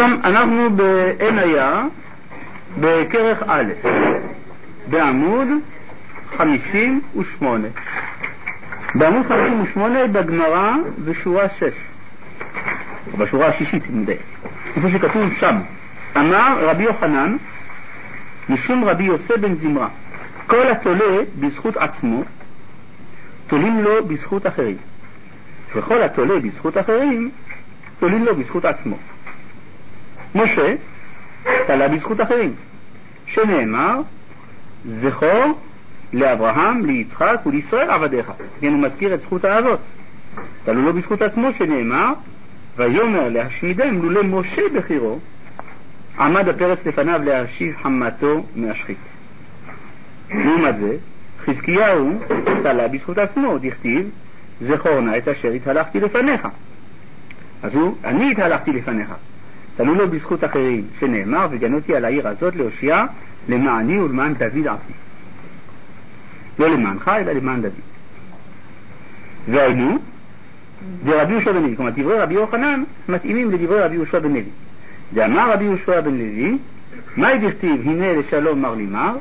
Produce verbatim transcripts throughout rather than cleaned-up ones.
היום אנחנו בעין היה, בכרך א', בעמוד חמישים ושמונה. בעמוד חמישים ושמונה בגמרא בשורה שש, או בשורה השישית נדע, איפה שכתוב שם, אמר רבי יוחנן משום רבי יוסף בן זמרה, כל התולה בזכות עצמו תולים לו בזכות אחרים, וכל התולה בזכות אחרים תולים לו בזכות עצמו. משה תלה בזכות אחרים, שנאמר זכור לאברהם, ליצחק ולישראל עבדיך. כן, הוא מזכיר את זכות האבות. תלו לו בזכות עצמו, שנאמר ויאמר להשמידם לולא משה בחירו עמד הפרץ לפניו להשיב חמתו מהשחית. לעומת זה חזקיהו תלה בזכות עצמו, דכתיב זכור נא את אשר התהלכתי לפניך. אז הוא, אני התהלכתי לפניך. תלו לו בזכות אחרים, שנאמר וגנותי על העיר הזאת להושיע למעני ולמען דוד עבדי. לא למענך אלא למען דוד. והיינו ורבי יהושע בן לוי, כלומר דברי רבי יוחנן מתאימים לדברי רבי יהושע בן לוי. ואמר רבי יהושע בן לוי, מה דכתיב הנה לשלום מר לי מר,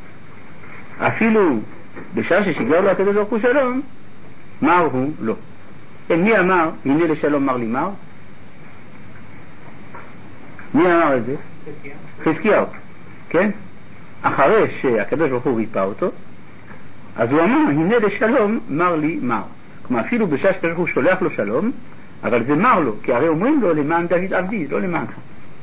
אפילו בשעה ששיגר לו הקדוש ברוך הוא שלום מר הוא לא. כן, מי אמר הנה לשלום מר לי מר? מי אמר את זה? חזקיהו. כן? אחרי שהקדוש ברוך הוא ריפא אותו, אז הוא אמר הנה לשלום מר לי מר. כלומר אפילו בשעה שהקדוש ברוך הוא שולח לו שלום, אבל זה מר לו, כי הרי אומרים לו למען דוד עבדי, לא למענך.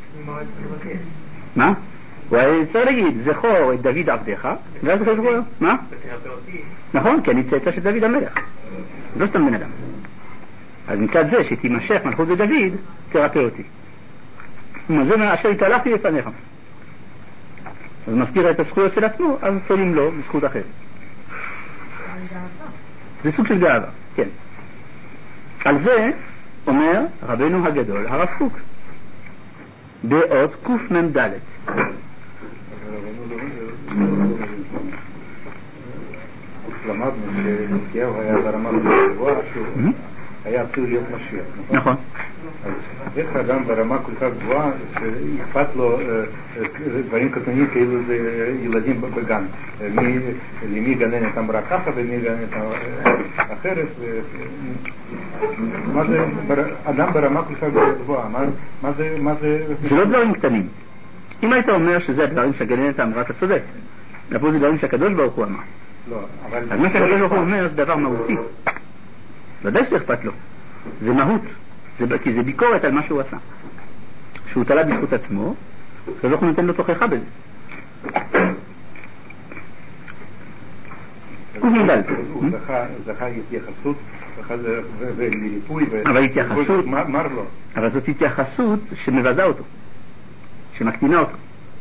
מה? הוא צריך להגיד זכור את דוד עבדיך, ואז הקדוש ברוך הוא מה? נכון, כי אני צאצא של דוד המלך, לא סתם בן אדם. אז מצד זה שתימשך מלכות בדוד תרפא אותי, וזה אשר התהלכתי לפניך. אז מזכיר את הזכויות של עצמו, אז תולים לו בזכות אחרת. זה סוג של גאווה, כן. על זה אומר רבנו הגדול הרב קוק באות קמ"ד. למדנו שחזקיהו היה ברמה גבוהה שהוא היה עשוי להיות משיח, נכון? אז איך אדם ברמה כל כך גבוהה שאכפת לו דברים קטנים כאילו זה ילדים בגן, למי גננת אמרה ככה ומי גננת אחרת, מה זה אדם ברמה כל כך גבוהה, מה זה זה לא דברים קטנים. אם היית אומר שזה הדברים שהגננת אמרה אתה צודק, אבל זה דברים שהקדוש ברוך הוא אמר. אז מה שהקדוש ברוך הוא אומר זה דבר מהותי, ודאי שאכפת לו, זה מהות, זה, כי זה ביקורת על מה שהוא עשה, שהוא תלה בזכות עצמו, אז אנחנו נותן לו תוכחה בזה. הוא זכה התייחסות וליפוי, אבל התייחסות מר לו, אבל זאת התייחסות שמבזה אותו, שמקטינה אותו.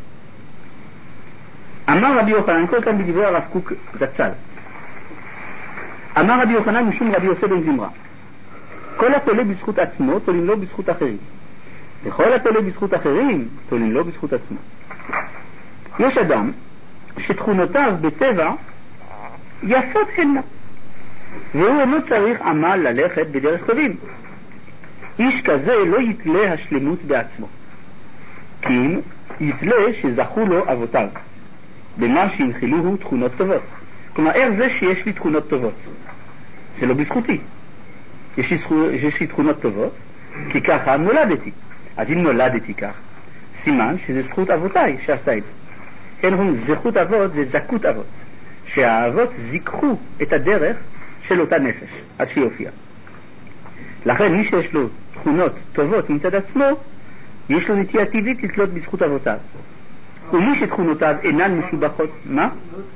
אמר רבי יוחנן, אני קורא כאן בדברי הרב קוק זצ"ל, אמר רבי יוחנן משום רבי יוסף בן זמרה, כל התולה בזכות עצמו תולים לו בזכות אחרים, וכל התולה בזכות אחרים תולים לו בזכות עצמו. יש אדם שתכונותיו בטבע יפות הנה, והוא אינו צריך עמל ללכת בדרך טובים. איש כזה לא יתלה השלמות בעצמו, כי אם יתלה שזכו לו אבותיו במה שהנחילוהו תכונות טובות. כלומר, איך זה שיש לי תכונות טובות? זה לא בזכותי. יש לי, זכו, יש לי תכונות טובות כי ככה נולדתי. אז אם נולדתי כך, סימן שזה זכות אבותיי שעשתה את זה. כן, אומרים, זכות אבות זה זכות אבות, שהאבות זיככו את הדרך של אותה נפש עד שהיא הופיעה. לכן מי שיש לו תכונות טובות מצד עצמו, יש לו נטייה טבעית לתלות בזכות אבותיו. ומי שתכונותיו אינן משובחות, מה?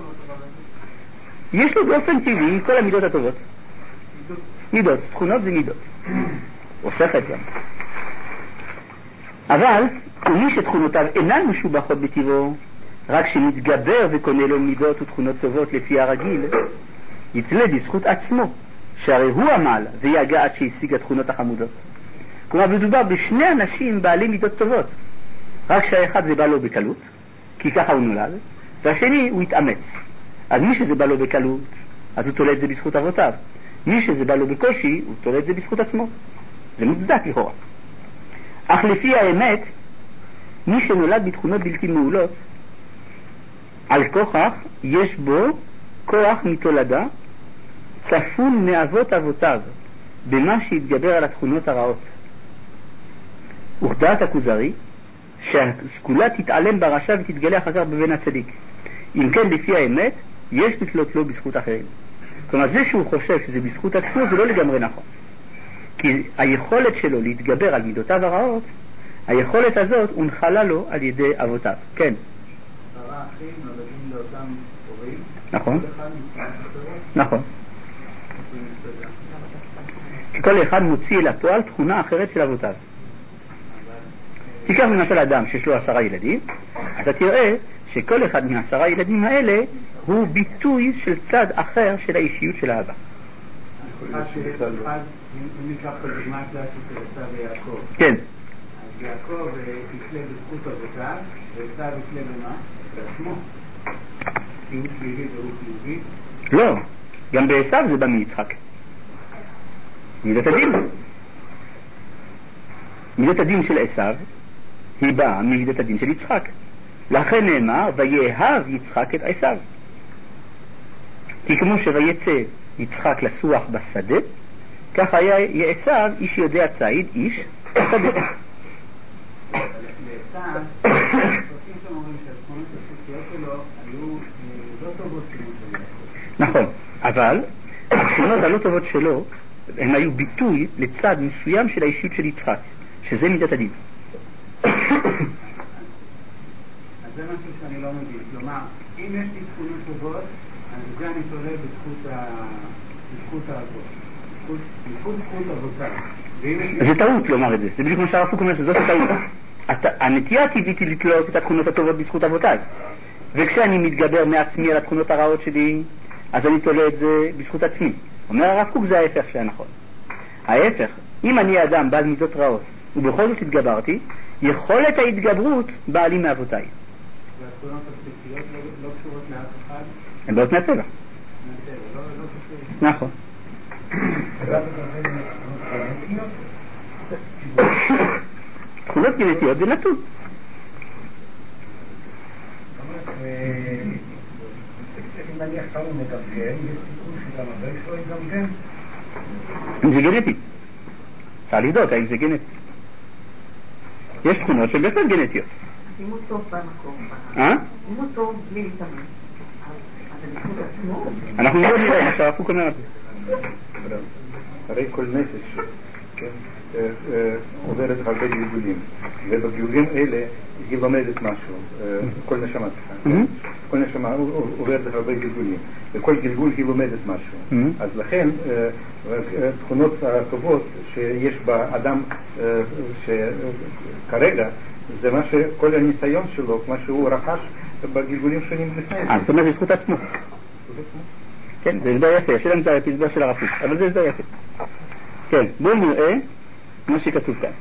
יש לו באופן טבעי כל המידות הטובות. מידות, תכונות זה מידות. הופכת גם. אבל, ומי שתכונותיו אינן משובחות בטבעו, רק שמתגבר וקונה לו מידות ותכונות טובות לפי הרגיל, יתלה בזכות עצמו, שהרי הוא עמל ויגע עד שהשיג התכונות החמודות. כלומר, מדובר בשני אנשים בעלי מידות טובות. רק שהאחד זה בא לו בקלות, כי ככה הוא נולד, והשני הוא התאמץ. אז מי שזה בא לו בקלות, אז הוא תולה את זה בזכות אבותיו. מי שזה בא לו בקושי, הוא תולה את זה בזכות עצמו. זה מוצדק לכאורה. אך לפי האמת, מי שנולד בתכונות בלתי מעולות, על כוכך יש בו כוח מתולדה צפון מאבות אבותיו במה שהתגבר על התכונות הרעות. וכדעת הכוזרי שהסגולה תתעלם ברשע ותתגלה אחר כך בבן הצדיק. אם כן, לפי האמת יש לתלות לו בזכות אחרים. כלומר, זה שהוא חושב שזה בזכות עצמו זה לא לגמרי נכון, כי היכולת שלו להתגבר על מידותיו הרעות, היכולת הזאת הונחלה לו על ידי אבותיו. כן, עשרה אחים נולדים לאותם הורים. נכון, כל אחד מצטרף אחרות. נכון, כי כל אחד מוציא אל הפועל תכונה אחרת של אבותיו. תיקח למשל אדם שיש לו עשרה ילדים, אתה תראה שכל אחד מעשרה ילדים האלה הוא ביטוי של צד אחר של האישיות של האבא. אחד שאחד, אם ניקח את הדוגמה הקלאסית של עשיו ויעקב. כן. אז יעקב יפלה בזכות אבותיו, ועשיו יפלה במה? בעצמו. כי הוא שלילי והוא חיובי. לא, גם בעשיו זה בא מיצחק. מידת הדין. מידת הדין של עשיו היא באה ממידת הדין של יצחק. לכן נאמר ויאהב יצחק את עשיו. כי כמו שויצא יצחק לסוח בשדה, כך היה עשיו איש יודע ציד, איש בשדה. לעשיו, עושים שם אומרים שהתכונות הסוציאליות שלו היו לא טובות כמו של יעקב. נכון, אבל התכונות הלא טובות שלו הן היו ביטוי לצד מסוים של האישיות של יצחק, שזה מידת הדין. אז זה משהו שאני לא מבין. כלומר, אם יש לי תכונות טובות, אז זה אני תולה בזכות האבות. בזכות זכות אבותיו. זה טעות לומר את זה. זה בדיוק כמו שהרב קוק אומר שזאת טעות. הנטייה הטבעית היא לתלות את התכונות הטובות בזכות אבותיי. וכשאני מתגבר מעצמי על התכונות הרעות שלי, אז אני תולה את זה בזכות עצמי. אומר הרב קוק זה ההפך שהנכון. ההפך, אם אני אדם בעל מידות רעות ובכל זאת התגברתי, יכולת ההתגברות באה לי מאבותיי. והתכונות הבסיסיות לא קשורות לאף אחד? הן באות מהטבע. מהטבע, לא קשור. נכון. תכונות גנטיות זה נתון. אם נניח כמה מגמגם, יש סיכוי שגם הבן שלו יגמגם? אם זה גנטי. צריך לבדוק האם זה גנטי. יש תכונות שהן בהחלט גנטיות. אם הוא טוב במקום. אה? אם הוא טוב בלי להתאמן. אז זה בזכות עצמו? אנחנו לא נראה מה שהרב קוק אומר על זה. הרי כל נפש עוברת הרבה גלגולים, ובגלגולים האלה היא לומדת משהו, כל נשמה סליחה, כל נשמה עוברת הרבה גלגולים, וכל גלגול היא לומדת משהו. אז לכן תכונות הטובות שיש באדם שכרגע זה מה שכל הניסיון שלו, מה שהוא רכש בגלגולים שונים לפני. אז זאת אומרת זה זכות עצמו. כן, זה הסבר יפה, השאלה אם זה ההסבר של הרב קוק, אבל זה הסבר יפה. כן, בואו נראה מה שכתוב כאן.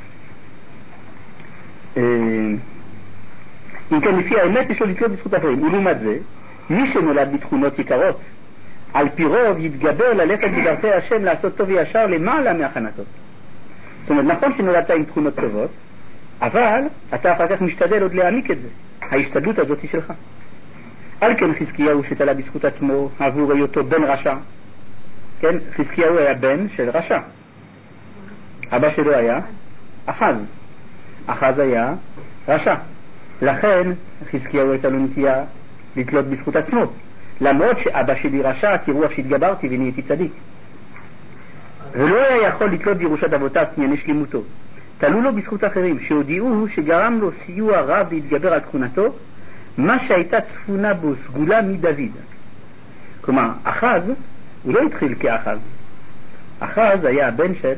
אם כן, לפי האמת יש לו לתלות בזכות אחרים, ולעומת זה, מי שנולד בתכונות יקרות, על פי רוב יתגבר ללכת בדרכי השם לעשות טוב וישר למעלה מהכנתו. זאת אומרת, נכון שנולדת עם תכונות טובות, אבל אתה אחר כך משתדל עוד להעמיק את זה. ההשתדלות הזאת היא שלך. על כן חזקיהו שתלה בזכות עצמו עבור היותו בן רשע. כן, חזקיהו היה בן של רשע. אבא שלו היה אחז. אחז היה רשע. לכן חזקיהו הייתה לו נטייה לתלות בזכות עצמו. למרות שאבא שלי רשע, תראו איך שהתגברתי ונהייתי צדיק. ולא היה יכול לתלות בירושת אבותיו ענייני שלימותו. תלו לו בזכות אחרים שהודיעו שגרם לו סיוע רב להתגבר על תכונתו, מה שהייתה צפונה בו סגולה מדוד. כלומר, אחז הוא לא התחיל כאחז. אחז היה הבן של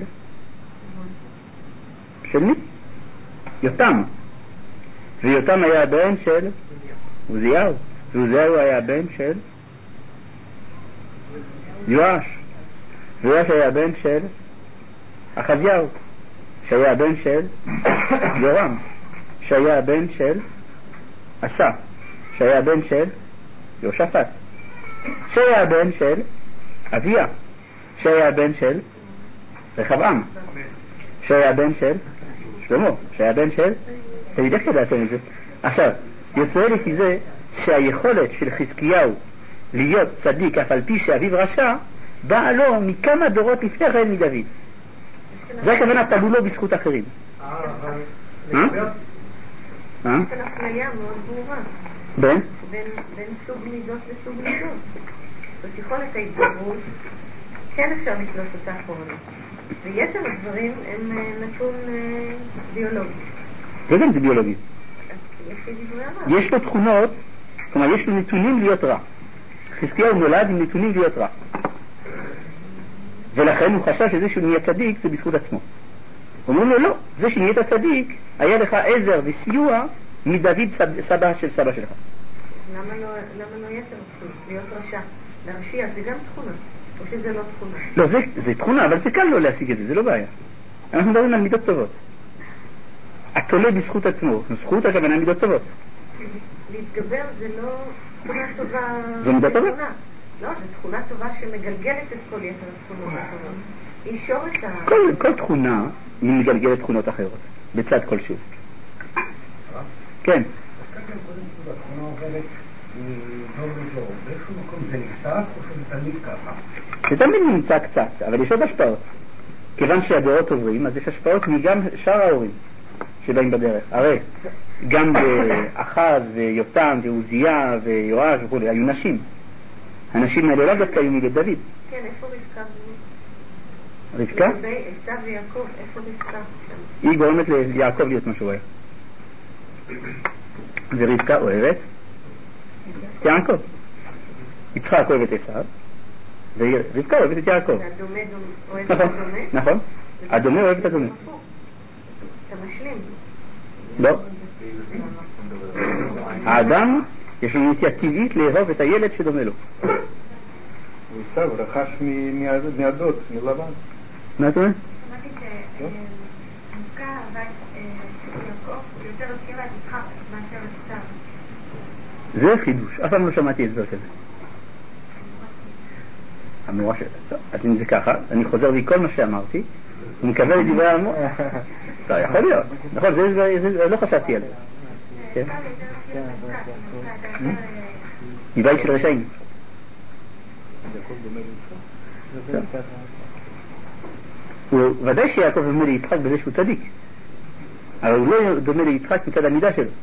של מי? יותם. ויותם היה הבן של עוזיהו. ועוזיהו היה הבן של יואש. ויואש היה הבן של אחזיהו, שהיה הבן של יורם, שהיה הבן של עשה, שהיה הבן של יהושפט, שהיה הבן של אביה, שהיה הבן של רחבעם, שהיה הבן של שלמה, שהיה הבן של תגיד, איך ידעתם את זה? עכשיו, יוצא לפי זה שהיכולת של חזקיהו להיות צדיק אף על פי שאביו רשע באה לו מכמה דורות לפני כן מדוד. זה הכוונה תלו לו בזכות אחרים. אה, אבל... אה? יש כאן אפליה מאוד ברורה. בין? בין סוג מידות לסוג מידות. זאת יכולת ההתגברות, כן אפשר לקלוט אותה אחרונה. ויתר הדברים הם נתון ביולוגי. וגם זה ביולוגי. יש לי דברי הרע. יש לו תכונות, כלומר יש לו נתונים להיות רע. חזקיהו נולד עם נתונים להיות רע. ולכן הוא חשב שזה שהוא נהיה צדיק זה בזכות עצמו. אומרים לו לא, זה שנהיית צדיק היה לך עזר וסיוע מדוד סבא של סבא שלך. למה לא, למה לא יתר תכונות? להיות רשע. להרשיע זה גם תכונה. או שזה לא תכונה? לא, זה, זה תכונה, אבל זה קל לא להשיג את זה, זה לא בעיה. אנחנו מדברים על מידות טובות. התולה בזכות עצמו, זכות הכוונה מידות טובות. להתגבר זה לא תכונה טובה. זה מידה טובה? לא, זו תכונה טובה שמגלגלת את כל יתר התכונות האחרות. היא שורש ה... כל, כל תכונה היא מגלגלת תכונות אחרות, בצד כלשהו. כן. התכונה עוברת מדור לדור. באיזשהו מקום זה נפסק או שזה תמיד ככה? זה תמיד נמצא קצת, אבל יש עוד השפעות. כיוון שהדורות עוברים, אז יש השפעות מגם שאר ההורים שבאים בדרך. הרי גם באחז ויותם ועוזיה ויואש וכו', היו נשים. הנשים האלה לא דווקא היו מבית דוד. כן, איפה רבקה? רבקה? לגבי עשיו ויעקב, איפה רבקה? היא גורמת ליעקב להיות מה שהוא אוהב. ורבקה אוהבת את יעקב. יצחק אוהב את עשיו, ורבקה אוהבת את יעקב. והדומה אוהב את הדומה? נכון, הדומה אוהב את הדומה. אתה משלים. לא. האדם יש לו נטייה טבעית לאהוב את הילד שדומה לו. עשיו רכש מהדוד, מלבן. מה אתה אומר? שמעתי שרבקה אהבה את יעקב יותר הזכירה את יצחק מאשר את עשיו. זה חידוש, אף פעם לא שמעתי הסבר כזה. המורה ש... אז אם זה ככה, אני חוזר לי כל מה שאמרתי ומקבל את דברי המורה. לא, יכול להיות. נכון, זה לא חשבתי עליו. כן? מבית של רשעים. הוא ודאי שיעקב דומה ליצחק בזה שהוא צדיק, אבל הוא לא דומה ליצחק מצד המידה שלו.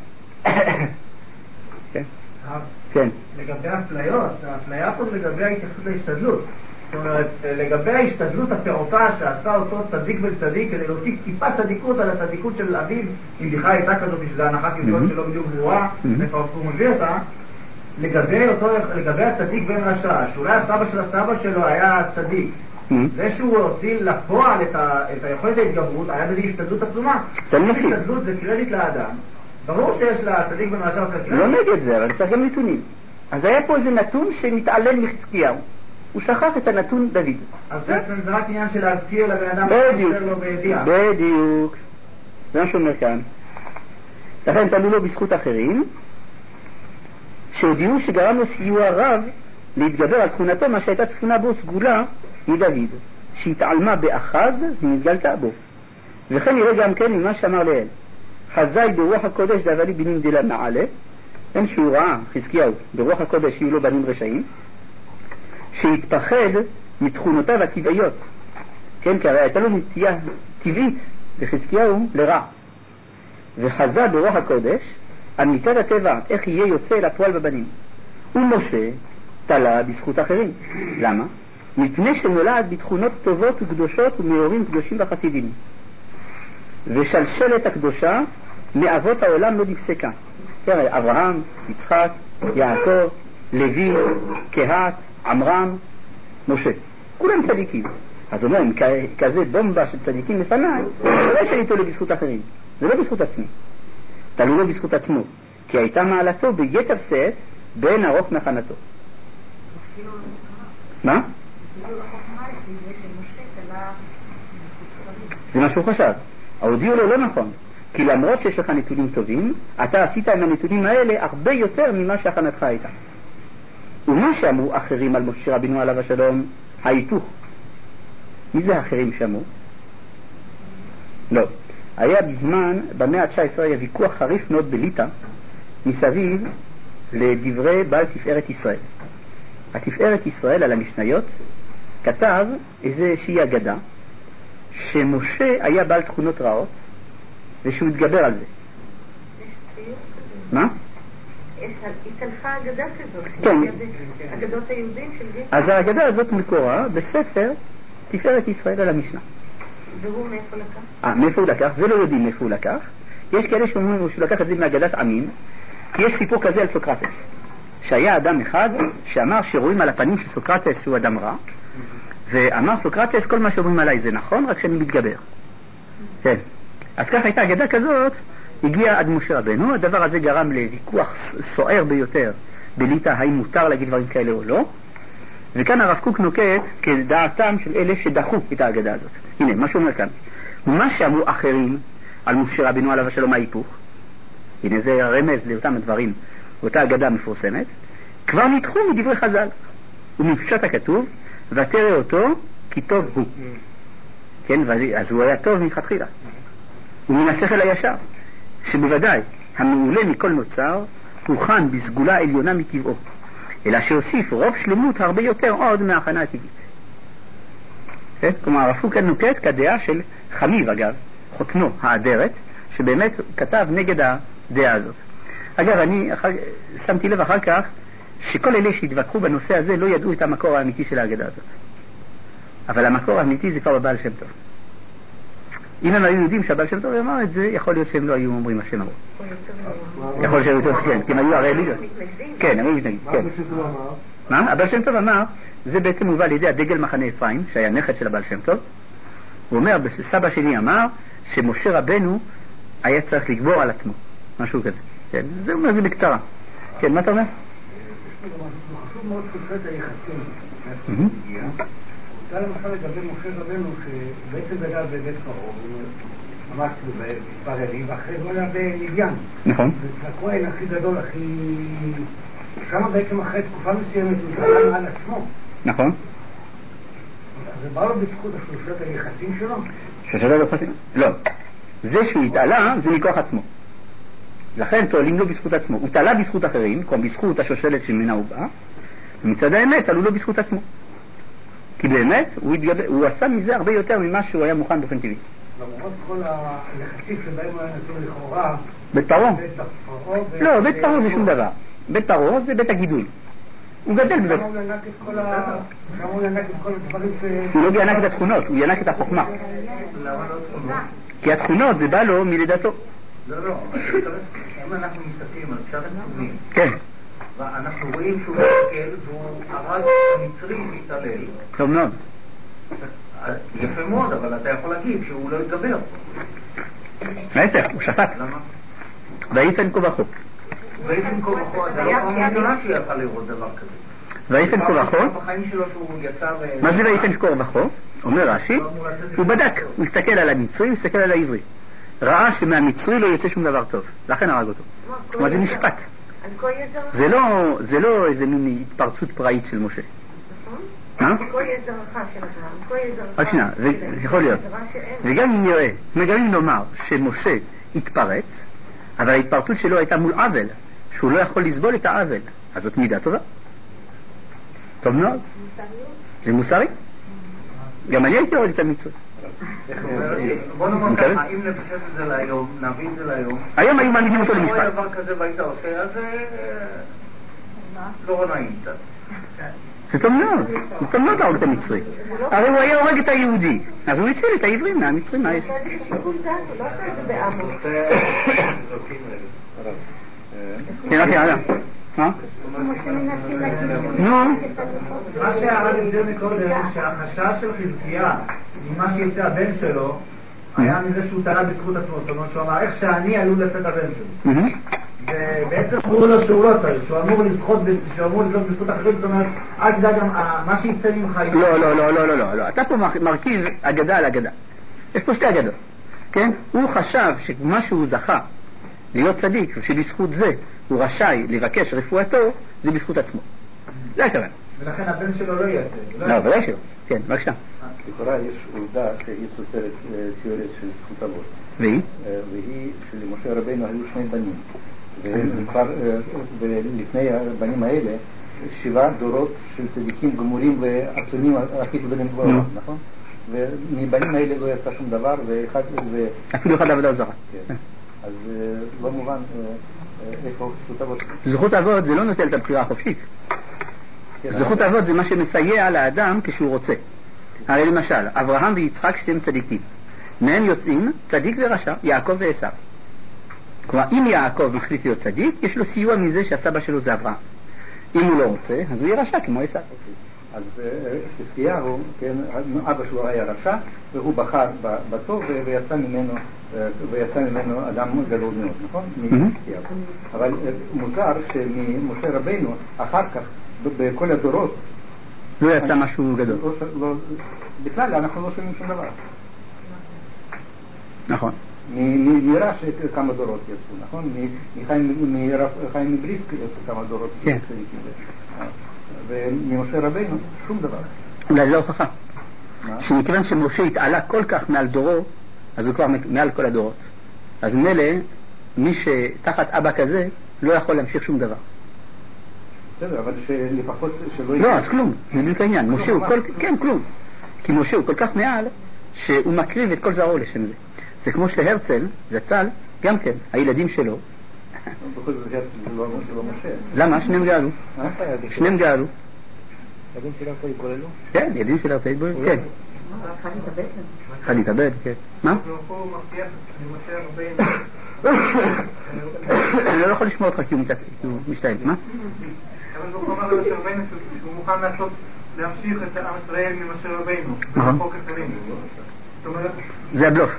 כן? כן. לגבי האפליות, האפליה פה זה לגבי ההתייחסות להשתדלות. זאת אומרת, לגבי ההשתדלות הפעוטה שעשה אותו צדיק בן צדיק כדי להוסיף טיפה צדיקות על הצדיקות של אביו, אם בכלל הייתה כזאת שזה הנחת יסוד שלא בדיוק ברורה, איפה הוא מביא אותה, לגבי אותו, לגבי הצדיק בן רשע, שאולי הסבא של הסבא שלו היה צדיק, זה שהוא הוציא לפועל את, ה, את היכולת ההתגברות, היה בזה השתדלות עצומה. השתדלות זה קרדיט לאדם. ברור שיש לצדיק בן רשע קרדיט. לא נגד זה, אבל צריך גם נתונים. אז היה פה איזה נתון שמתעלם מחזקיהו. הוא שכח את הנתון דוד. אז בעצם זה רק עניין של להזכיר לבן אדם בדיוק, לו בידיעה. בדיוק. זה מה שאומר כאן. לכן תלו לו בזכות אחרים, שהודיעו שגרם לו סיוע רב להתגבר על תכונתו, מה שהייתה תכונה בו סגולה מדוד, שהתעלמה באחז ונתגלתה בו. וכן נראה גם כן ממה שאמר לאל. חזאי ברוח הקודש דאבלי בנים דלה מעלה, אין שהוא ראה, חזקיהו, ברוח הקודש יהיו לו בנים רשעים, שהתפחד מתכונותיו הטבעיות. כן, כי הרי הייתה לו נטייה טבעית לחזקיהו לרע. וחזה ברוח הקודש על מצד הטבע איך יהיה יוצא אל הפועל בבנים. ומשה תלה בזכות אחרים. למה? מפני שנולד בתכונות טובות וקדושות ומאורים קדושים וחסידים. ושלשלת הקדושה מאבות העולם לא נפסקה. תראה, אברהם, יצחק, יעקב, לוי, קהת, עמרם, משה. כולם צדיקים. אז אומרים, כזה בומבה של צדיקים לפניי, זה לא שאני תולה בזכות אחרים. זה לא בזכות עצמי. תלו לו בזכות עצמו. כי הייתה מעלתו ביתר שאת בין ארוך מחנתו. מה? זה מה שהוא חשב. ההודיעו לו לא נכון. כי למרות שיש לך נתונים טובים, אתה עשית עם הנתונים האלה הרבה יותר ממה שהכנתך הייתה. ומה שאמרו אחרים על משה רבינו עליו השלום, ההיפוך. מי זה האחרים שאמרו? לא. היה בזמן, במאה ה-תשע עשרה היה ויכוח חריף מאוד בליטא, מסביב לדברי בעל תפארת ישראל. התפארת ישראל על המשניות כתב איזושהי אגדה שמשה היה בעל תכונות רעות ושהוא התגבר על זה. יש ציור כזה. מה? התהלכה אגדה כזאת. כן. אגדות היהודים של גיטה. אז האגדה הזאת מקורה בספר תפארת ישראל על המשנה. והוא מאיפה לקח? אה, מאיפה הוא לקח? ולא יודעים מאיפה הוא לקח. יש כאלה שאומרים שהוא לקח את זה מאגדת עמים, כי יש סיפור כזה על סוקרטס, שהיה אדם אחד שאמר שרואים על הפנים של סוקרטס שהוא אדם רע, ואמר סוקרטס, כל מה שאומרים עליי זה נכון, רק שאני מתגבר. כן. אז כך הייתה אגדה כזאת, הגיע עד משה רבנו, הדבר הזה גרם לוויכוח סוער ביותר בליטא, האם מותר להגיד דברים כאלה או לא, וכאן הרב קוק נוקט כדעתם של אלה שדחו את האגדה הזאת. הנה, מה שאומר כאן, ומה שאמרו אחרים על משה רבנו עליו השלום ההיפוך, הנה זה רמז לאותם הדברים, אותה אגדה מפורסמת, כבר נדחו מדברי חז"ל, ומפשט הכתוב, ותראה אותו כי טוב הוא. כן, אז הוא היה טוב מלכתחילה. ומן השכל הישר, שבוודאי המעולה מכל נוצר, הוכן בסגולה עליונה מטבעו, אלא שהוסיף רוב שלמות הרבה יותר עוד מההכנה הטבעית. כן? כלומר, הרב קוק נוקט כדעה של חמיב, אגב, חותנו האדרת, שבאמת כתב נגד הדעה הזאת. אגב, אני אחר, שמתי לב אחר כך שכל אלה שהתווכחו בנושא הזה לא ידעו את המקור האמיתי של האגדה הזאת. אבל המקור האמיתי זה כבר בבעל שם טוב. אם הם היו יודעים שהבעל שם טוב אמר את זה, יכול להיות שהם לא היו אומרים השם אמרו. יכול להיות שהם יותר, כן, כי הם היו הרי ליגות. כן, הם היו מתנגדים, כן. מה? הבעל שם טוב אמר, זה בעצם מובא לידי הדגל מחנה אפרים, שהיה נכד של הבעל שם טוב. הוא אומר, סבא שלי אמר שמשה רבנו היה צריך לגבור על עצמו. משהו כזה. כן, זה אומר זה בקצרה. כן, מה אתה אומר? חשוב מאוד תחושת היחסים. אתה למשל לגבי משה רבנו שבעצם גדל בבית פרעה, ממש במספר ימים, ואחרי זה הוא היה במדיין. נכון. והכהן הכי גדול, הכי... שם בעצם אחרי תקופה מסוימת הוא התעלה על עצמו. נכון. אז זה בא לו בזכות השלושת היחסים שלו? שלושת היחסים? לא. זה שהוא התעלה זה מכוח עצמו. לכן תועלים לו בזכות עצמו. הוא תעלה בזכות אחרים, כמו בזכות השושלת שממנה הוא בא, ומצד האמת תעלו לו בזכות עצמו. כי באמת הוא, התגב... הוא עשה מזה הרבה יותר ממה שהוא היה מוכן באופן טבעי. למרות כל היחסים שבהם הוא היה נתון לכאורה... בית פרעה? ב... לא, בית פרעה זה שום דבר. בית פרעה זה בית הגידול. הוא גדל בבית... שם הוא ינק את כל ה... שם הוא ינק את כל הדברים ש... הוא לא ינק את התכונות, הוא ינק את החוכמה. כי התכונות זה בא לו מלידתו. לא, לא, אם אנחנו מסתכלים על פשט הכתובים, כן. ואנחנו רואים שהוא מסתכל והוא הרג המצרי להתעלל. טוב מאוד. יפה מאוד, אבל אתה יכול להגיד שהוא לא יתגבר. להפך, הוא שפט. למה? ויפן כה וכה. ויפן כה וכה, זה לא פעם ראשונה שיכול לראות דבר כזה. ויפן כה וכה? בחיים שלו שהוא יצר... מה זה ויפן כה וכה? אומר רש"י, הוא בדק, הוא הסתכל על המצרי, הוא הסתכל על העברי. ראה שמהמצרי לא יוצא שום דבר טוב, לכן הרג אותו. כלומר זה משפט. זה לא, זה לא איזה מין התפרצות פראית של משה. מה? רק שנייה, יכול להיות. וגם אם נראה, גם אם נאמר שמשה התפרץ, אבל ההתפרצות שלו הייתה מול עוול, שהוא לא יכול לסבול את העוול, אז זאת מידה טובה. טוב מאוד. זה מוסרי? גם אני הייתי הורג את המצרי. בוא נאמר ככה, אם נפשט את זה להיום, נביא את זה להיום, היום היו מעמידים אותו למשפט. אם היה דבר כזה והיית עושה, אז לא נעים קצת. זה טוב מאוד, זה טוב מאוד להרוג את המצרי. הרי הוא היה הורג את היהודי, אז הוא הציל את העברים מהמצרים. מה יש? זה שיקול דעת, הוא לא עושה את זה בעמוד. כן, רק יעלה. מה? נו? מה שהרב הסביר מקודם, שהחשש של חזקיה ממה שיצא הבן שלו היה מזה שהוא תלה בזכות עצמו. זאת אומרת שהוא אמר איך שאני עלול לצאת הבן שלו, ובעצם אמרו לו שהוא לא צריך, שהוא אמור לזכות, שהוא אמור לזכות בזכות אחרים. זאת אומרת אל תדע גם מה שיצא ממך. לא, לא, לא, לא, לא, לא. אתה פה מרכיב אגדה על אגדה. יש פה שתי אגדות, כן? הוא חשב שמה שהוא זכה להיות צדיק, שבזכות זה הוא רשאי לבקש רפואתו, זה בזכות עצמו. זה הכוונה. ולכן הבן שלו לא יעשה. לא, ודאי שלא. כן, בבקשה. לכאורה יש עובדה שהיא סותרת תיאוריה של זכות אבות. והיא? והיא שלמשה רבנו היו שני בנים. וכבר לפני הבנים האלה, שבעה דורות של צדיקים גמורים ועצומים הכי גדולים בעולם, נכון? ומבנים האלה לא יצא שום דבר, ואחד... אפילו אחד עבודה זרה. אז לא מובן איפה זכות אבות. זכות אבות זה לא נוטל את הבחירה החופשית. זכות אבות זה מה שמסייע לאדם כשהוא רוצה. הרי למשל, אברהם ויצחק שתיהם צדיקים. מהם יוצאים צדיק ורשע, יעקב ועשיו. כלומר, אם יעקב מחליט להיות צדיק, יש לו סיוע מזה שהסבא שלו זה אברהם. אם הוא לא רוצה, אז הוא יהיה רשע כמו עשיו. אז חזקיהו, כן, אבא שלו היה רשע, והוא בחר בטוב ויצא ממנו, ויצא ממנו אדם גדול מאוד, נכון? מחזקיהו. אבל מוזר שממשה רבנו, אחר כך, בכל הדורות, לא יצא משהו גדול. בכלל, אנחנו לא שומעים שום דבר. נכון. מרש כמה דורות יצאו, נכון? מחיים מבריסק יצאו כמה דורות. כן. וממשה רבנו, שום דבר. אולי זה הוכחה. שמכיוון שמשה התעלה כל כך מעל דורו, אז הוא כבר מעל כל הדורות. אז מילא, מי שתחת אבא כזה, לא יכול להמשיך שום דבר. בסדר, אבל שלפחות שלא... לא, אז כלום. זה בדיוק העניין. משה הוא כל... כן, כלום. כי משה הוא כל כך מעל, שהוא מקריב את כל זרעו לשם זה. זה כמו שהרצל, זצ"ל, גם כן, הילדים שלו. בכל זאת הרצל זה לא משה. למה? שניהם גאלו. שניהם גאלו. ילדים של הרצל התבוללו? כן, ילדים של הרצל התבוללו, כן. אחד התאבד? אחד התאבד, כן. מה? הוא מבטיח למשה רבנו. אני לא יכול לשמוע אותך כי הוא משתעל. מה? אבל הוא אומר למשה רבנו שהוא מוכן לעשות, להמשיך את עם ישראל ממשה רבנו. ולחוק אחרים. זה הבלוף.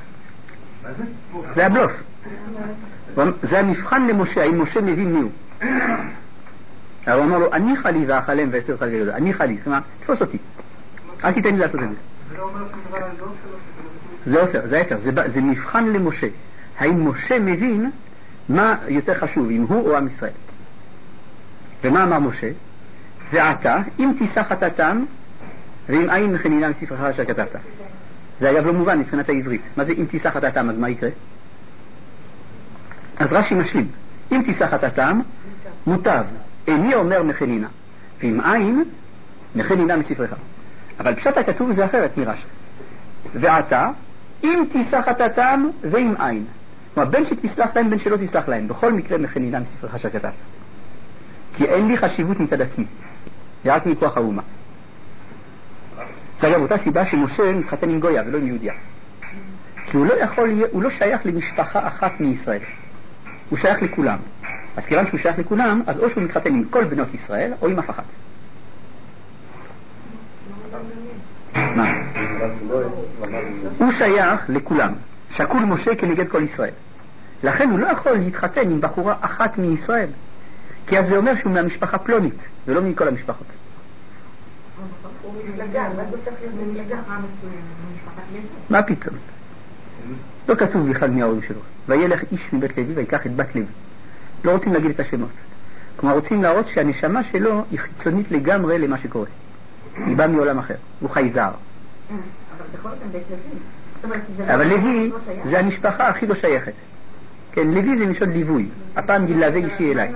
זה הבלוף. זה המבחן למשה, האם משה מבין מי הוא. הוא אמר לו, אני חלי ואחלם ועשר חלי גדול. אני חלי, זאת אומרת, תפוס אותי. אל תיתן לי לעשות את זה. זה לא אומר שהוא דבר על דור שלו? זה אופר, זה אופר. זה מבחן למשה. האם משה מבין מה יותר חשוב, אם הוא או עם ישראל. ומה אמר משה? ועתה, אם תישא חטאתם, ואם אין חנינה מספרך אשר כתבת. זה אגב לא מובן מבחינת העברית. מה זה אם תישא חטאתם, אז מה יקרה? אז רש"י משלים. אם תישא חטאתם, מוטב. איני אומר מחנינה. ואם אין, מחנינה מספרך. אבל פשט הכתוב זה אחרת מרש"י. ועתה, אם תישא חטאתם ואם אין. כלומר, בין שתסלח להם, בין שלא תסלח להם. בכל מקרה מחנינה מספרך אשר כתבת. כי אין לי חשיבות מצד עצמי. זה רק מכוח האומה. זה אגב אותה סיבה שמשה מתחתן עם גויה ולא עם יהודיה. כי הוא לא יכול, הוא לא שייך למשפחה אחת מישראל. הוא שייך לכולם. אז כיוון שהוא שייך לכולם, אז או שהוא מתחתן עם כל בנות ישראל, או עם אף אחת. מה? הוא שייך לכולם. שקול משה כנגד כל ישראל. לכן הוא לא יכול להתחתן עם בחורה אחת מישראל. כי אז זה אומר שהוא מהמשפחה פלונית, ולא מכל המשפחות. מה פתאום? לא כתוב בכלל מי ההורים שלו. וילך איש מבית לוי ויקח את בת לוי. לא רוצים להגיד את השמות. כלומר רוצים להראות שהנשמה שלו היא חיצונית לגמרי למה שקורה. היא באה מעולם אחר. הוא חייזר. אבל בכל זאת בית לוי. אבל לוי זה המשפחה הכי לא שייכת. כן, לוי זה משון ליווי. הפעם גילהווה אישי אליי.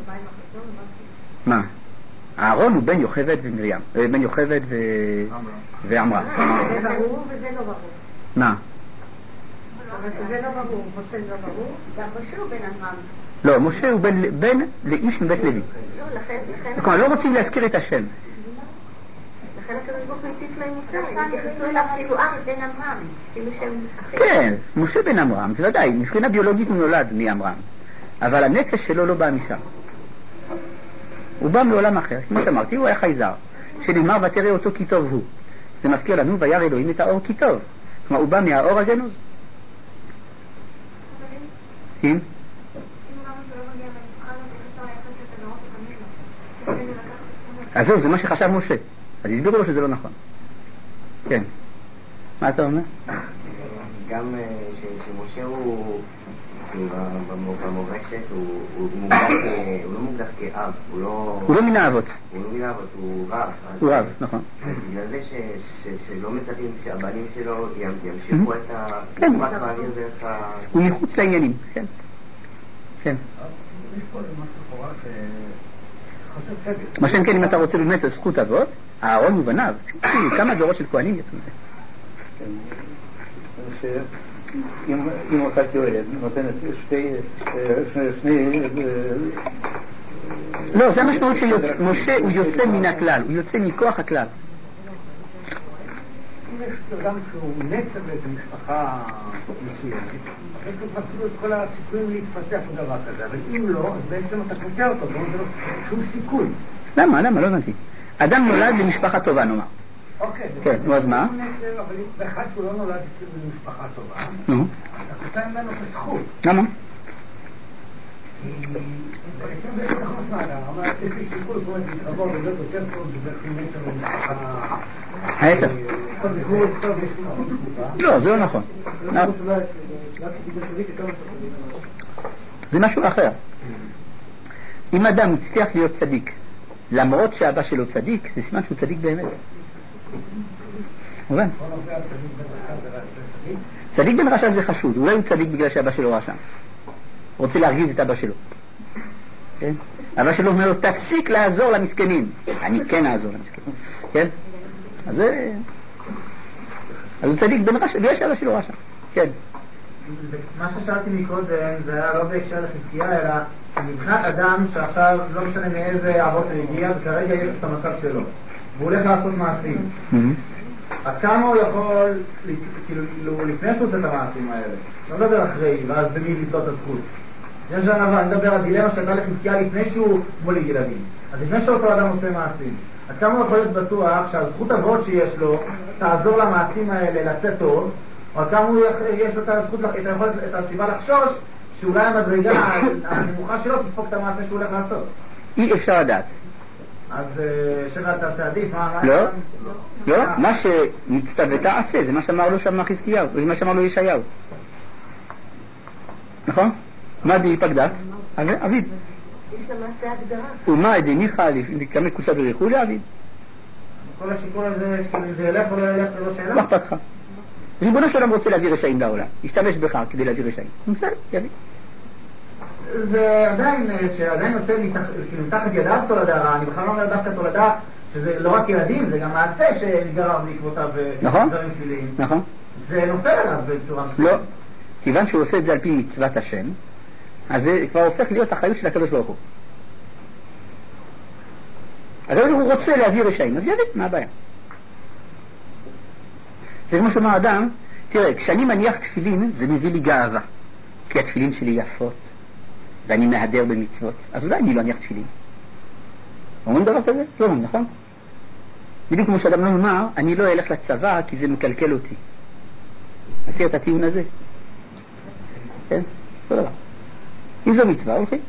מה? אהרון הוא בן יוכבד ומרים, בן יוכבד ועמרה. זה ברור וזה לא ברור. מה? אבל שזה לא ברור, משה לא ברור, גם משה הוא בן עמרם. לא, משה הוא בן לאיש מבית לוי. לא, לכן... כלומר, לא רוצים להזכיר את השם. לכן הקדוש ברוך הוא הציף להם מוסר, התייחסו אליו כאילו אח בן עמרם, כאילו שהם אחים. כן, משה בן עמרם, זה ודאי, מבחינה ביולוגית הוא נולד מעמרם. אבל הנפש שלו לא בא משם. הוא בא מעולם אחר, כמו שאמרתי, הוא היה חייזר. שנאמר ותראה אותו כי טוב הוא. זה מזכיר לנו, וירא אלוהים את האור כי טוב. כלומר, הוא בא מהאור הגנוז. אם? אז זהו, זה מה שחשב משה. אז הסבירו לו שזה לא נכון. כן. מה אתה אומר? גם שמשה הוא במורשת הוא לא מוגדר כאב, הוא לא מן האבות. הוא לא מן האבות, הוא רב. הוא רב, נכון. בגלל זה שלא מצפים שהבנים שלו ימשיכו את ה... רק מעביר דרך ה... הוא מחוץ לעניינים, כן. כן. יש פה משהו חורה שחוסר צדק. מה שאין כן, אם אתה רוצה באמת זכות אבות, אהרון ובניו, כמה דורות של כהנים יצאו מזה. אם אותה תיאוריה נותנת שתי... לא, זה המשמעות שמשה הוא יוצא מן הכלל, הוא יוצא מכוח הכלל. אם יש לו גם שהוא נצר באיזו משפחה מסוימת, יש לו כבר את כל הסיכויים להתפתח לדבר כזה, אבל אם לא, אז בעצם אתה פותח אותו, לא נותן לו שום סיכוי. למה? למה? לא הבנתי. אדם נולד במשפחה טובה, נאמר. אוקיי. כן, נו אז מה? אבל באחד שהוא לא נולד במשפחה טובה, נו. אתה פותח ממנו את הזכות. למה? כי בעצם זה שתכון מעלה, אבל יש לי סיכוי, זאת אומרת, להתרבור ולהיות יותר טוב בדרך נצר במשפחה... ההפך. לא, זה לא נכון. זה משהו אחר. אם אדם מצליח להיות צדיק, למרות שאבא שלו צדיק, זה סימן שהוא צדיק באמת. מובן? צדיק בן רשע זה חשוד, אולי הוא צדיק בגלל שאבא שלו רשע. רוצה להרגיז את אבא שלו. כן? אבא שלו אומר לו, תפסיק לעזור למסכנים. אני כן אעזור למסכנים. כן? אז זה... אז הוא צדיק בן רשע, בגלל שאבא שלו רשע. כן. מה ששאלתי מקודם זה היה לא בהקשר לחזקיה, אלא מבחינת אדם שעכשיו לא משנה מאיזה אבות הגיע, וכרגע יש את המצב שלו. והוא הולך לעשות מעשים. עד כמה הוא יכול, כאילו, לפני שהוא עושה את המעשים האלה, לא מדבר אחרי, ואז במי לסלוט את הזכות. יש לנו, אני מדבר על דילמה שהייתה לחזקיה לפני שהוא מוליד ילדים. אז לפני שאותו אדם עושה מעשים. עד כמה הוא יכול להיות בטוח שהזכות אבות שיש לו תעזור למעשים האלה לצאת טוב, או עד כמה הוא יש לו את הזכות, את הסיבה לחשוש, שאולי המדרגה הנמוכה שלו תדפוק את המעשה שהוא הולך לעשות. אי אפשר לדעת. אז שבא תעשה עדיף, מה... לא, לא, מה שנצטווה תעשה, זה מה שאמר לו שם חזקיהו, זה מה שאמר לו ישעיהו. נכון? מה די פקדת? אביב. יש למעשה הגדרה. ומה דניחא כמה קודשא בריחו לאביב. כל השיקול הזה, אם זה ילך או לא ילך, זה לא שאלה? מה אכפת לך? ריבונו של עולם רוצה להביא רשעים לעולם, ישתמש בך כדי להביא רשעים. בסדר, יביא. זה עדיין, שעדיין יוצא מתחת ידיו תולדה רע, אני בכלל לא אומר דווקא תולדה, שזה לא רק ילדים, זה גם מעשה שנגרר בעקבותיו דברים שליליים. נכון. זה נופל עליו בצורה מסוימת. לא, כיוון שהוא עושה את זה על פי מצוות השם, אז זה כבר הופך להיות אחריות של הקדוש ברוך הוא. אז הוא רוצה להביא רשעים, אז יביא, מה הבעיה? זה כמו שאומר אדם, תראה, כשאני מניח תפילין, זה מביא לי גאווה, כי התפילין שלי יפות, ואני מהדר במצוות, אז אולי אני לא אניח תפילין. אומרים דבר כזה? לא אומרים, נכון? בדיוק כמו שאדם לא אומר, אני לא אלך לצבא כי זה מקלקל אותי. מכיר את הטיעון הזה? כן? לא דבר. אם זו מצווה, הולכים.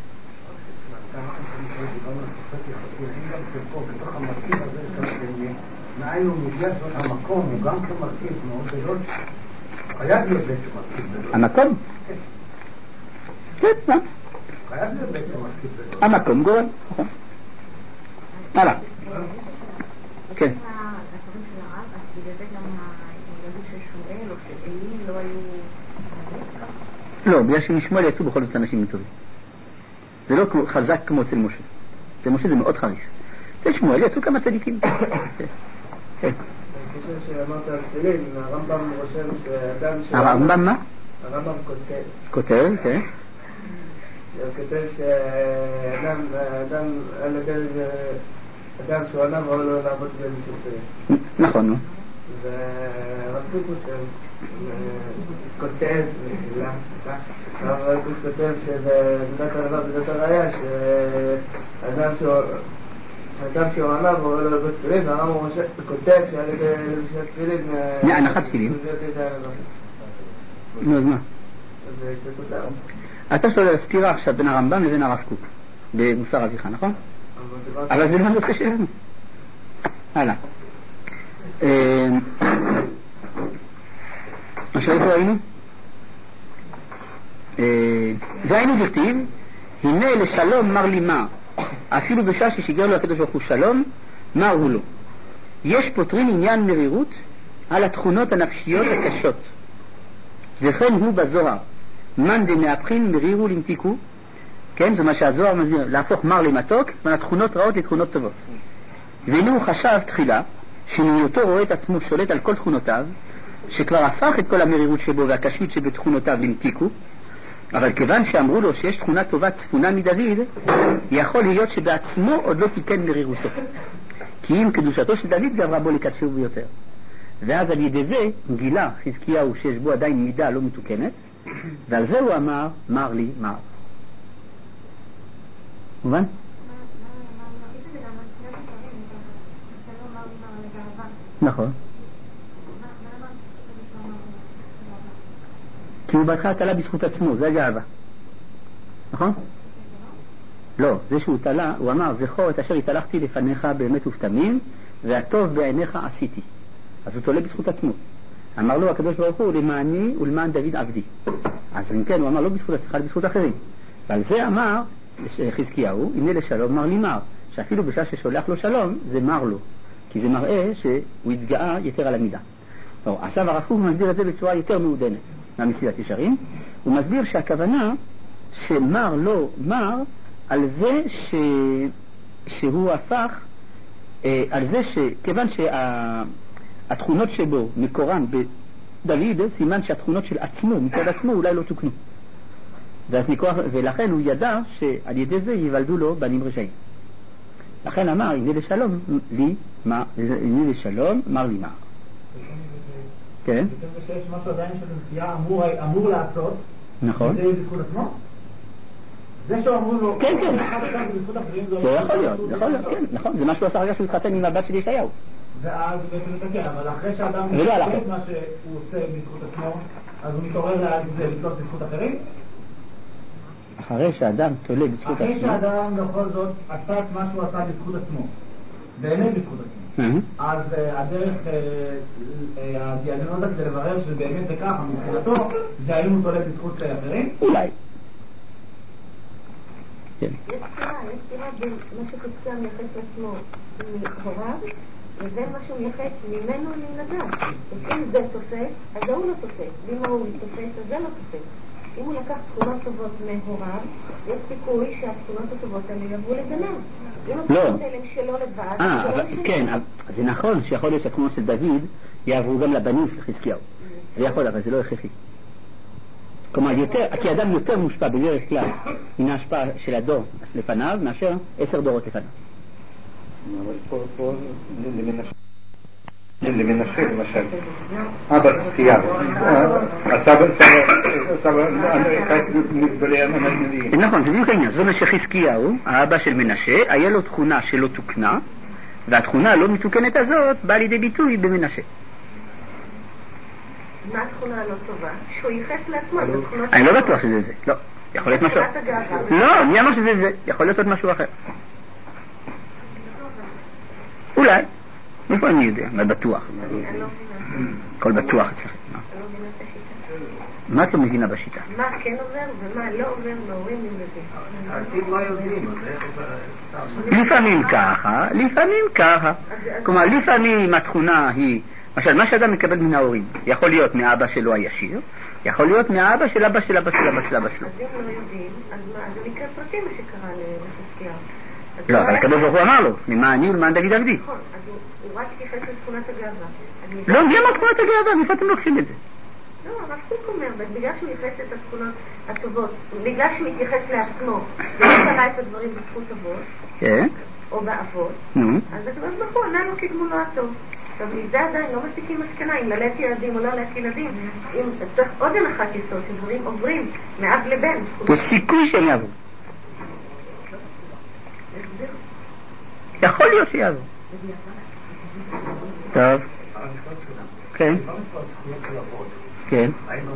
בתוך המרכיב הזה, מאין הוא מגיע זאת המקום, הוא גם כמרכיב מאוד גדול, חייב להיות בעצם מרכיב גדול. המקום? כן, מה? חייב להיות בעצם מרכיב גדול. המקום גורם, נכון. הלאה. כן. הדברים של הרב, אז בגלל זה גם הילדים של שמואל או של אלי לא היו... לא, בגלל שמשמואל יצאו בכל זאת אנשים טובים. זה לא חזק כמו אצל משה. אצל משה זה מאוד חריף. אצל שמואל יצאו כמה צדיקים. בקשר שאמרת על תפילין, הרמב"ם רושם שאדם ש... הרמב"ם מה? הרמב"ם כותב. כותב, כן. הוא כותב שאדם, אדם, על ידי אדם שהוא ענב או לא לעבוד באיזשהו תפילין. נכון, נו. והרב קוקוש כותב, הרב קוקוש כותב שבדת הרב, בדת הראיה, שאדם שהוא... האדם שהוא עליו הוא לא לבית תפילין, והרמב"ם כותב שעל ידי לבשת תפילין... להנחת תפילין? נו, אז מה? זה כותב. אתה שואל סתירה עכשיו בין הרמב"ם לבין הרב קוק במוסר אביך, נכון? אבל זה לא הנושא שלנו. הלאה. עכשיו איפה היינו? והיינו דכתיב, הנה לשלום מר לי מר, אפילו בשעה ששיגר לו הקדוש ברוך הוא שלום, מר הוא לו. יש פותרים עניין מרירות על התכונות הנפשיות הקשות, וכן הוא בזוהר, מן דמהפכין מרירו למתיקו, כן, זה מה שהזוהר מזהיר, להפוך מר למתוק, מהתכונות רעות לתכונות טובות. והנה הוא חשב תחילה, שמהיותו רואה את עצמו שולט על כל תכונותיו, שכבר הפך את כל המרירות שבו והקשיות שבתכונותיו למתיקו, אבל כיוון שאמרו לו שיש תכונה טובה צפונה מדוד, יכול להיות שבעצמו עוד לא תיתן מרירותו. כי אם קדושתו של דוד גברה בו לקדשו ביותר. ואז על ידי זה גילה חזקיהו שיש בו עדיין מידה לא מתוקנת, ועל זה הוא אמר, מר לי מר. מובן? נכון. כי הוא בהתחלה תלה בזכות עצמו, זה הגאווה. נכון? לא, זה שהוא תלה, הוא אמר, זכור את אשר התהלכתי לפניך באמת ופתמים, והטוב בעיניך עשיתי. אז הוא תולה בזכות עצמו. אמר לו הקדוש ברוך הוא, למעני ולמען דוד עבדי. אז אם כן, הוא אמר לא בזכות עצמך, בזכות אחרים. ועל זה אמר חזקיהו, הנה לשלום מר לי מר, שאפילו בשעה ששולח לו שלום, זה מר לו. כי זה מראה שהוא התגאה יותר על המידה. לא, עכשיו הרב קוק מסביר את זה בצורה יותר מעודנת מהמסילת ישרים. הוא מסביר שהכוונה שמר לו מר על זה ש... שהוא הפך, אה, על זה שכיוון שהתכונות שה... שבו מקורן בדוד, סימן שהתכונות של עצמו, מצד עצמו, אולי לא תוקנו. ואז מכוח... ולכן הוא ידע שעל ידי זה ייוולדו לו בנים רשעים. לכן אמר, הנה לשלום לי, מה, הנה לשלום, מר לי מר. כן? שיש משהו עדיין שחזקיה אמור לעשות, נכון. זה בזכות עצמו? זה שאמרו לו, כן, כן. זה יכול להיות, יכול להיות, כן, נכון. זה משהו עשה רגע שהוא התחתן עם הבת של ישעיהו. ואז בעצם לתקן, אבל אחרי שאדם ולא עושה את מה שהוא עושה בזכות עצמו, אז הוא מתעורר לזה לתלות בזכות אחרים? אחרי שאדם תולה בזכות עצמו. אחרי שאדם בכל זאת עשה את מה שהוא עשה בזכות עצמו, באמת בזכות עצמו. אז הדרך, הדיאגנוזה כדי לברר שבאמת זה ככה, מבחינתו, זה האם הוא תולה בזכות אחרים? אולי. יש סתירה, יש סתירה בין מה שחזקיה מייחס לעצמו מהוריו, לבין מה שהוא מייחס ממנו לילדיו. אם זה תופס, אז זה הוא לא תופס. ואם הוא תופס, אז זה לא תופס. אם הוא לקח תכונות טובות מהוריו, יש סיכוי שהתכונות הטובות האלה יעברו לבניו. אם התכונות האלה הם שלו לבד, אה, אבל כן, זה נכון שיכול להיות שהתכונות של דוד יעברו גם לבנים של חזקיהו. זה יכול, אבל זה לא הכרחי. כלומר, כי אדם יותר מושפע בדרך כלל מן ההשפעה של הדור לפניו מאשר עשר דורות לפניו. אבל פה למנשה למשל, אבא חזקיהו, הסבא, סבא, נכון, זה בדיוק העניין. זאת אומרת שחזקיהו, האבא של מנשה, היה לו תכונה שלא תוקנה, והתכונה הלא מתוקנת הזאת באה לידי ביטוי במנשה. מה התכונה הלא טובה? שהוא ייחס לעצמו, זה תכונות... אני לא בטוח שזה זה, לא. יכול להיות משהו... לא, מי אמר שזה זה? יכול להיות עוד משהו אחר. אולי. איפה אני יודע? מה בטוח? הכל בטוח אצלכם. מה את לא מבינה בשיטה? מה כן עובר ומה לא עובר מהורים לילדים? העתיד לא יודעים, לפעמים ככה, לפעמים ככה. כלומר, לפעמים התכונה היא, למשל, מה שאדם מקבל מן ההורים, יכול להיות מהאבא שלו הישיר, יכול להיות מהאבא של אבא של אבא של אבא של אבא שלו. אז אם לא יודעים, אז מה, זה מקרה פרטי מה שקרה לחזקיהו. לא, אבל הקדוש ברוך הוא אמר לו, למעני ולמען דוד עבדי. נכון, אז הוא רק התייחס לתכונת הגאווה. לא, מי אמר תכונת הגאווה? מאיפה אתם לוקחים את זה? לא, הרב קוק אומר, בגלל שהוא התייחס את התכונות הטובות, בגלל שהוא התייחס לעצמו, ולא קרא את הדברים בזכות אבות, או באבות, אז הקדוש ברוך הוא ענה לו כגמולו הטוב. עכשיו, מזה עדיין לא מסיקים מסקנה, אם ללדת ילדים או לא ללדת ילדים, אם צריך עוד הנחת יסוד, שדברים עוברים מאב לבן. יש סיכוי שהם יעברו. יכול להיות שיעזור. טוב. כן. כן.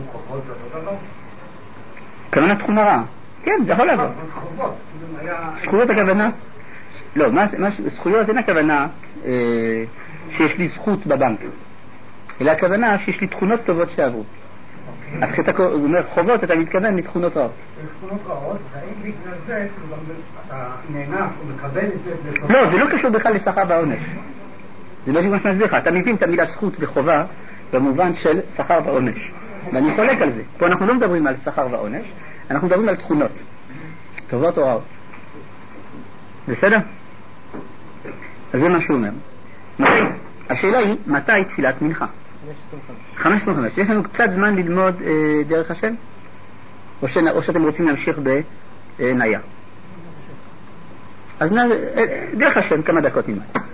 כוונה תכונה רעה. כן, זה יכול לעבור. זכויות הכוונה? לא, זכויות אין הכוונה שיש לי זכות בבנק, אלא הכוונה שיש לי תכונות טובות שעברו. אז כשאתה אומר חובות, אתה מתכוון לתכונות רעות. לתכונות רעות, האם בגלל זה אתה נהנה ומקבל את זה? לא, זה לא קשור בכלל לשכר ועונש. זה לא מה שמסביר לך. אתה מבין את המילה זכות וחובה במובן של שכר ועונש. ואני חולק על זה. פה אנחנו לא מדברים על שכר ועונש, אנחנו מדברים על תכונות. טובות או רעות. בסדר? אז זה מה שהוא אומר. השאלה היא, מתי תפילת מנחה? חמש עשרה וחמש. יש לנו קצת זמן ללמוד אה, דרך השם? או, ש... או שאתם רוצים להמשיך בניה? אז נ... דרך השם כמה דקות נלמד.